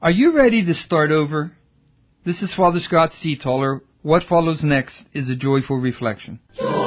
Are you ready to start over? This is Father Scott Seataller. What follows next is a joyful reflection.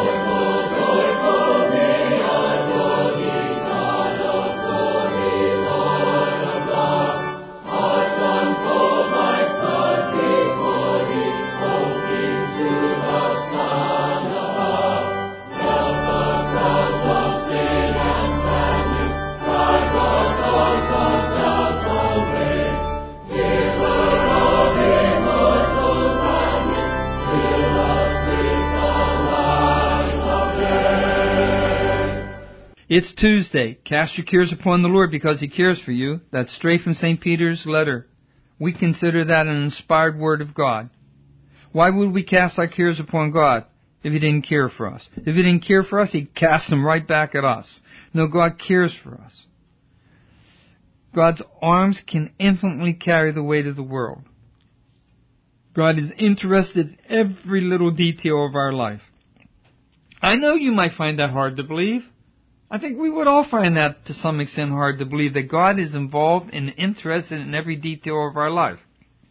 It's Tuesday. Cast your cares upon the Lord because He cares for you. That's straight from St. Peter's letter. We consider that an inspired word of God. Why would we cast our cares upon God if He didn't care for us? If He didn't care for us, He'd cast them right back at us. No, God cares for us. God's arms can infinitely carry the weight of the world. God is interested in every little detail of our life. I know you might find that hard to believe. I think we would all find that to some extent hard to believe, that God is involved and interested in every detail of our life.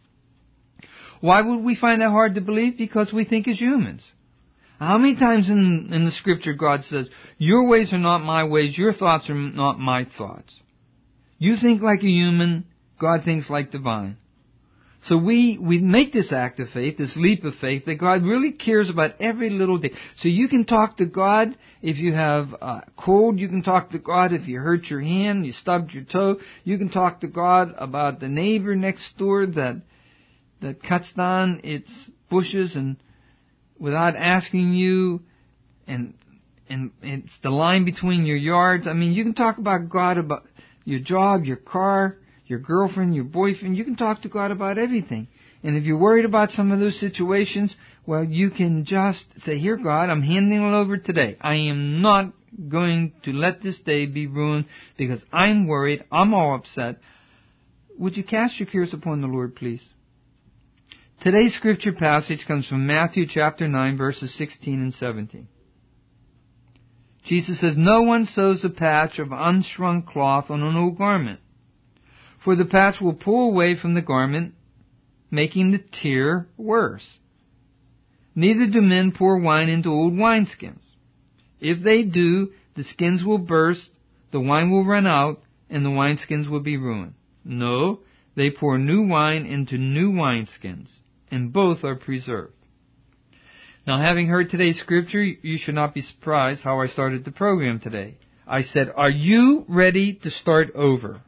Why would we find that hard to believe? Because we think as humans. How many times in the Scripture God says, your ways are not my ways, your thoughts are not my thoughts. You think like a human, God thinks like divine. So we make this act of faith, this leap of faith, that God really cares about every little day. So you can talk to God if you have a cold. You can talk to God if you hurt your hand, you stubbed your toe. You can talk to God about the neighbor next door that cuts down its bushes and without asking you, and it's the line between your yards. I mean, you can talk about God, about your job, your car, your girlfriend, your boyfriend. You can talk to God about everything. And if you're worried about some of those situations, well, you can just say, here, God, I'm handing it over today. I am not going to let this day be ruined because I'm worried. I'm all upset. Would you cast your cares upon the Lord, please? Today's scripture passage comes from Matthew chapter 9, verses 16 and 17. Jesus says, no one sews a patch of unshrunk cloth on an old garment. For the patch will pull away from the garment, making the tear worse. Neither do men pour wine into old wineskins. If they do, the skins will burst, the wine will run out, and the wineskins will be ruined. No, they pour new wine into new wineskins, and both are preserved. Now, having heard today's scripture, you should not be surprised how I started the program today. I said, are you ready to start over?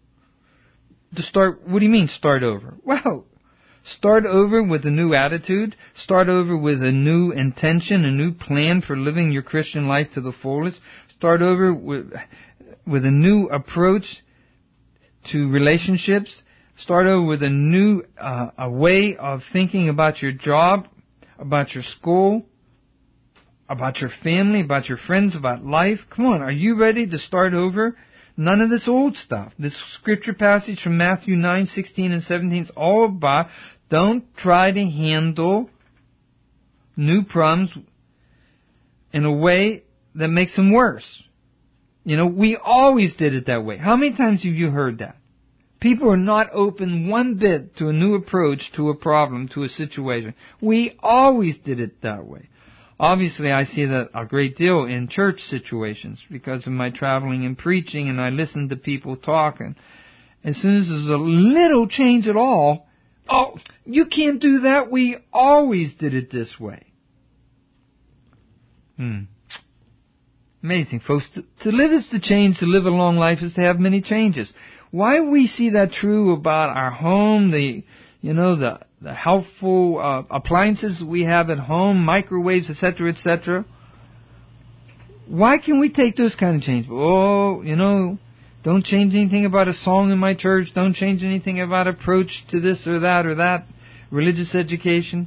What do you mean, start over? Well, start over with a new attitude, start over with a new intention, a new plan for living your Christian life to the fullest, start over with a new approach to relationships, start over with a new a way of thinking about your job, about your school, about your family, about your friends, about life. Come on, are you ready to start over? None of this old stuff. This scripture passage from Matthew 9, 16 and 17 is all about don't try to handle new problems in a way that makes them worse. You know, we always did it that way. How many times have you heard that? People are not open one bit to a new approach to a problem, to a situation. We always did it that way. Obviously, I see that a great deal in church situations because of my traveling and preaching, and I listen to people talk, and as soon as there's a little change at all, oh, you can't do that. We always did it this way. Amazing, folks. To live is to change. To live a long life is to have many changes. Why we see that true about our home, the helpful appliances we have at home, microwaves, etc., etc. Why can we take those kind of changes? Oh, don't change anything about a song in my church. Don't change anything about approach to this or that religious education.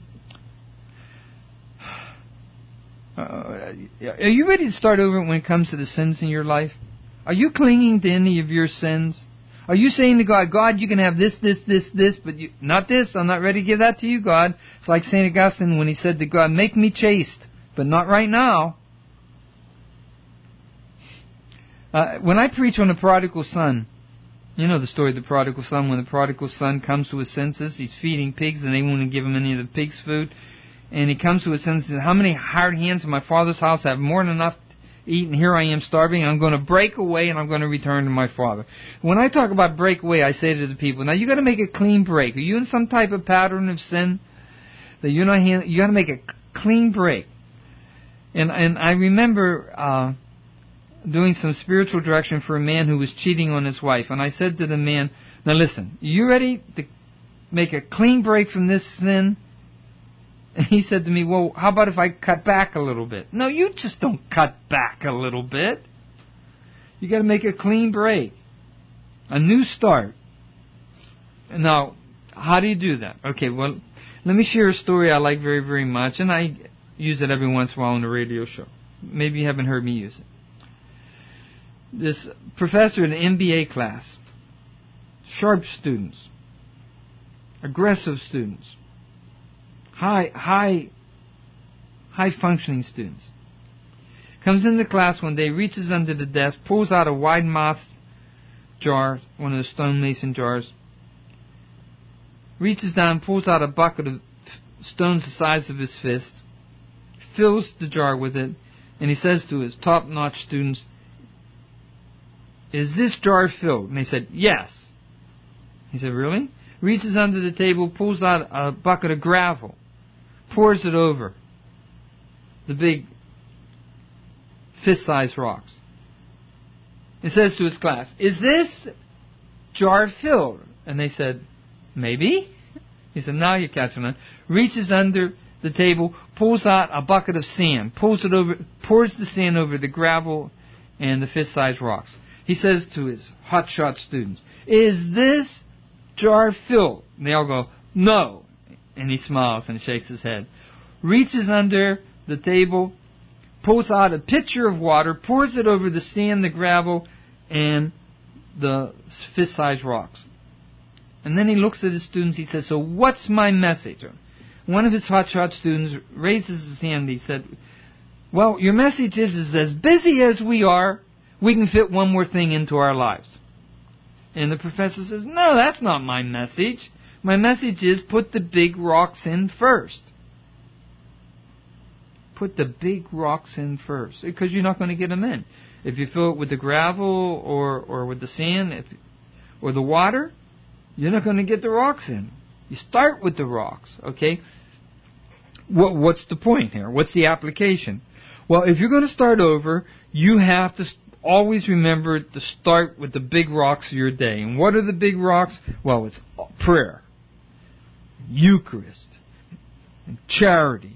Are you ready to start over when it comes to the sins in your life? Are you clinging to any of your sins? Are you saying to God, God, you can have this, but not this. I'm not ready to give that to you, God. It's like St. Augustine when he said to God, make me chaste, but not right now. When I preach on the prodigal son, You know the story of the prodigal son. When the prodigal son comes to his senses, he's feeding pigs and they won't give him any of the pigs' food. And he comes to his senses and says, how many hired hands in my father's house have more than enough to eat, and here I am starving. I'm going to break away and I'm going to return to my father. When I talk about break away, I say to the people, now you got to make a clean break. Are you in some type of pattern of sin that you're not? You got to make a clean break. And I remember doing some spiritual direction for a man who was cheating on his wife. And I said to the man, now listen, you ready to make a clean break from this sin? And he said to me, well, how about if I cut back a little bit? No, you just don't cut back a little bit. You got to make a clean break. A new start. Now, how do you do that? Okay, well, let me share a story I like very, very much. And I use it every once in a while on the radio show. Maybe you haven't heard me use it. This professor in an MBA class, sharp students, aggressive students, high functioning students, comes into class one day, reaches under the desk, pulls out a wide-mouthed jar, one of the stonemason jars, reaches down, pulls out a bucket of stones the size of his fist, fills the jar with it, and he says to his top-notch students, is this jar filled? And they said, yes. He said, really? Reaches under the table, pulls out a bucket of gravel, pours it over the big fist-sized rocks. He says to his class, is this jar filled? And they said, maybe. He said, now you're catching on. Reaches under the table, pulls out a bucket of sand, pours the sand over the gravel and the fist-sized rocks. He says to his hotshot students, is this jar filled? And they all go, no. And he smiles and shakes his head. Reaches under the table, pulls out a pitcher of water, pours it over the sand, the gravel, and the fist-sized rocks. And then he looks at his students. He says, so what's my message? One of his hotshot students raises his hand. He said, well, your message is as busy as we are, we can fit one more thing into our lives. And the professor says, no, that's not my message. My message is put the big rocks in first. Put the big rocks in first, because you're not going to get them in. If you fill it with the gravel or with the sand or the water, you're not going to get the rocks in. You start with the rocks, okay? What's the point here? What's the application? Well, if you're going to start over, you have to always remember to start with the big rocks of your day. And what are the big rocks? Well, it's prayer, Eucharist, and charity,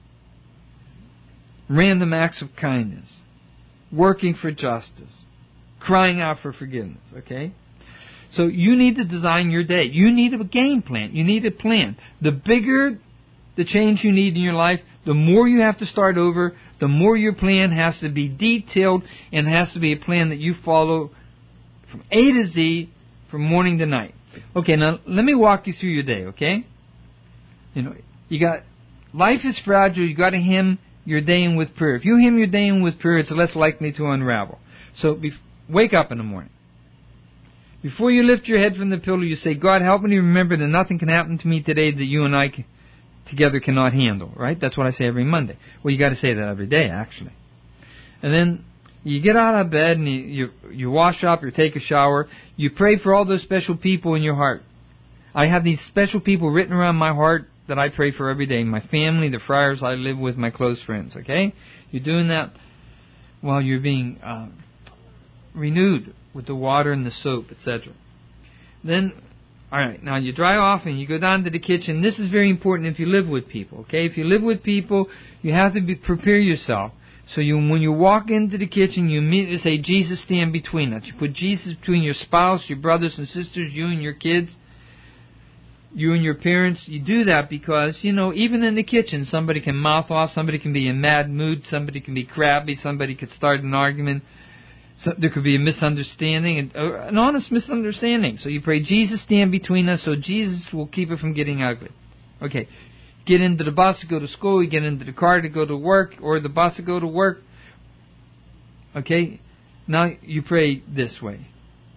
random acts of kindness, working for justice, crying out for forgiveness, okay? So you need to design your day. You need a game plan. You need a plan. The bigger the change you need in your life, the more you have to start over, the more your plan has to be detailed, and has to be a plan that you follow from A to Z, from morning to night. Okay, now let me walk you through your day, okay? Life is fragile. You got to hem your day in with prayer. If you hem your day in with prayer, it's less likely to unravel. So wake up in the morning. Before you lift your head from the pillow, you say, God, help me to remember that nothing can happen to me today that you and I together cannot handle, right? That's what I say every Monday. Well, you got to say that every day, actually. And then you get out of bed and you wash up, you take a shower, you pray for all those special people in your heart. I have these special people written around my heart that I pray for every day. My family, the friars I live with, my close friends, okay? You're doing that while you're being renewed with the water and the soap, etc. Then, all right, now you dry off and you go down to the kitchen. This is very important if you live with people, okay? If you live with people, you have to prepare yourself. So when you walk into the kitchen, you immediately say, Jesus, stand between us. You put Jesus between your spouse, your brothers and sisters, you and your kids, you and your parents. You do that because, even in the kitchen, somebody can mouth off, somebody can be in a mad mood, somebody can be crabby, somebody could start an argument. So there could be a misunderstanding, an honest misunderstanding. So you pray, Jesus, stand between us, so Jesus will keep it from getting ugly. Okay. Get into the bus to go to school, you get into the car to go to work, or the bus to go to work. Okay? Now you pray this way.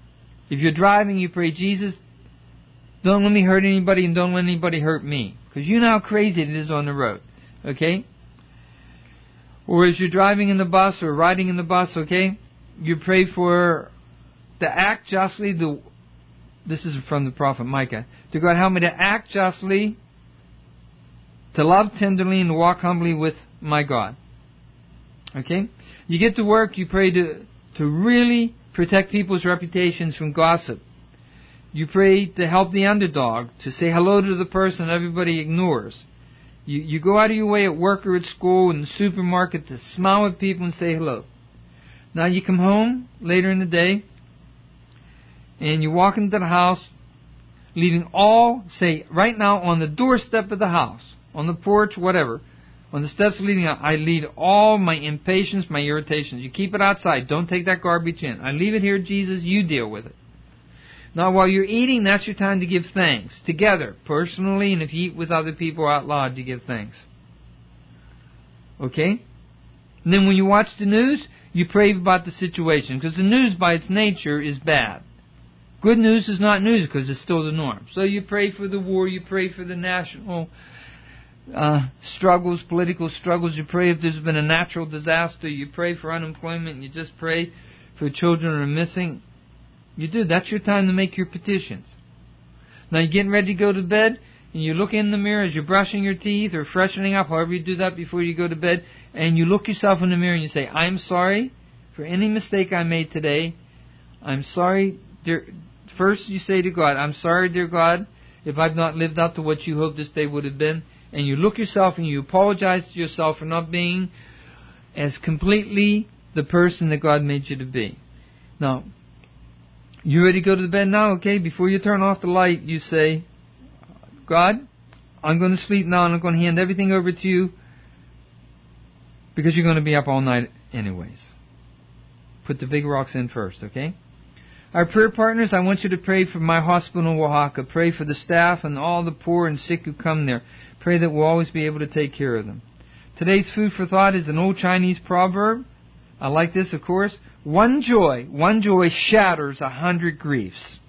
If you're driving, you pray, Jesus, don't let me hurt anybody and don't let anybody hurt me. Because you know how crazy it is on the road. Okay? Or as you're driving in the bus or riding in the bus, okay, you pray for to act justly. This is from the prophet Micah. To God, help me to act justly, to love tenderly, and to walk humbly with my God. Okay? You get to work, you pray to really protect people's reputations from gossip. You pray to help the underdog, to say hello to the person everybody ignores. You go out of your way at work or at school, in the supermarket, to smile at people and say hello. Now you come home later in the day, and you walk into the house, leaving all, say, right now on the doorstep of the house, on the porch, whatever, on the steps leading out, I leave all my impatience, my irritations. You keep it outside. Don't take that garbage in. I leave it here, Jesus. You deal with it. Now, while you're eating, that's your time to give thanks. Together, personally, and if you eat with other people out loud, you give thanks. Okay? And then when you watch the news, you pray about the situation. Because the news, by its nature, is bad. Good news is not news because it's still the norm. So you pray for the war, you pray for the national struggles, political struggles. You pray if there's been a natural disaster. You pray for unemployment. And you just pray for children who are missing. You do. That's your time to make your petitions. Now you're getting ready to go to bed, and you look in the mirror as you're brushing your teeth or freshening up, however you do that before you go to bed, and you look yourself in the mirror and you say, I'm sorry for any mistake I made today. I'm sorry, dear. First you say to God, I'm sorry, dear God, if I've not lived up to what you hoped this day would have been. And you look yourself and you apologize to yourself for not being as completely the person that God made you to be. Now, you ready to go to the bed now? Okay, before you turn off the light, you say, God, I'm going to sleep now and I'm going to hand everything over to you because you're going to be up all night anyways. Put the big rocks in first, okay? Our prayer partners, I want you to pray for my hospital in Oaxaca. Pray for the staff and all the poor and sick who come there. Pray that we'll always be able to take care of them. Today's food for thought is an old Chinese proverb. I like this, of course. One joy shatters 100 griefs.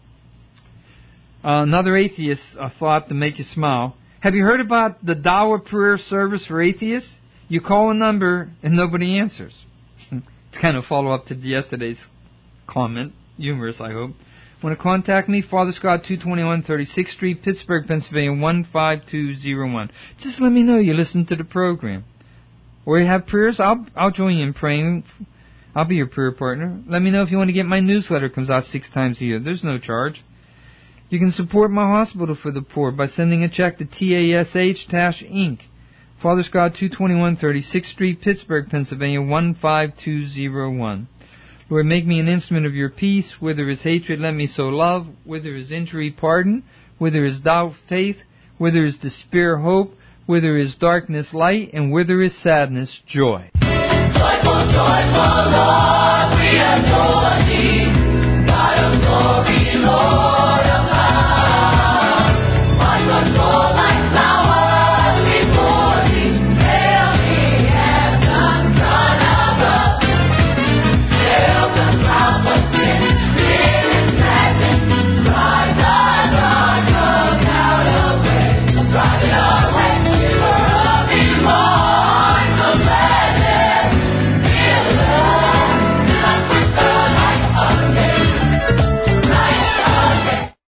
Another atheist thought to make you smile. Have you heard about the Dawa prayer service for atheists? You call a number and nobody answers. It's kind of follow-up to yesterday's comment. Humorous, I hope. Want to contact me? Father Scott, 221 36th Street, Pittsburgh, Pennsylvania, 15201. Just let me know you listen to the program. Or you have prayers, I'll join you in praying. I'll be your prayer partner. Let me know if you want to get my newsletter. It comes out 6 times a year. There's no charge. You can support my hospital for the poor by sending a check to TASH Inc. Father Scott, 221 36th Street, Pittsburgh, Pennsylvania, 15201. Lord, make me an instrument of your peace. Where there is hatred, let me sow love. Where there is injury, pardon. Where there is doubt, faith. Where there is despair, hope. Where there is darkness, light. And where there is sadness, joy. Joyful, joyful Lord, we adore thee. God of glory, Lord.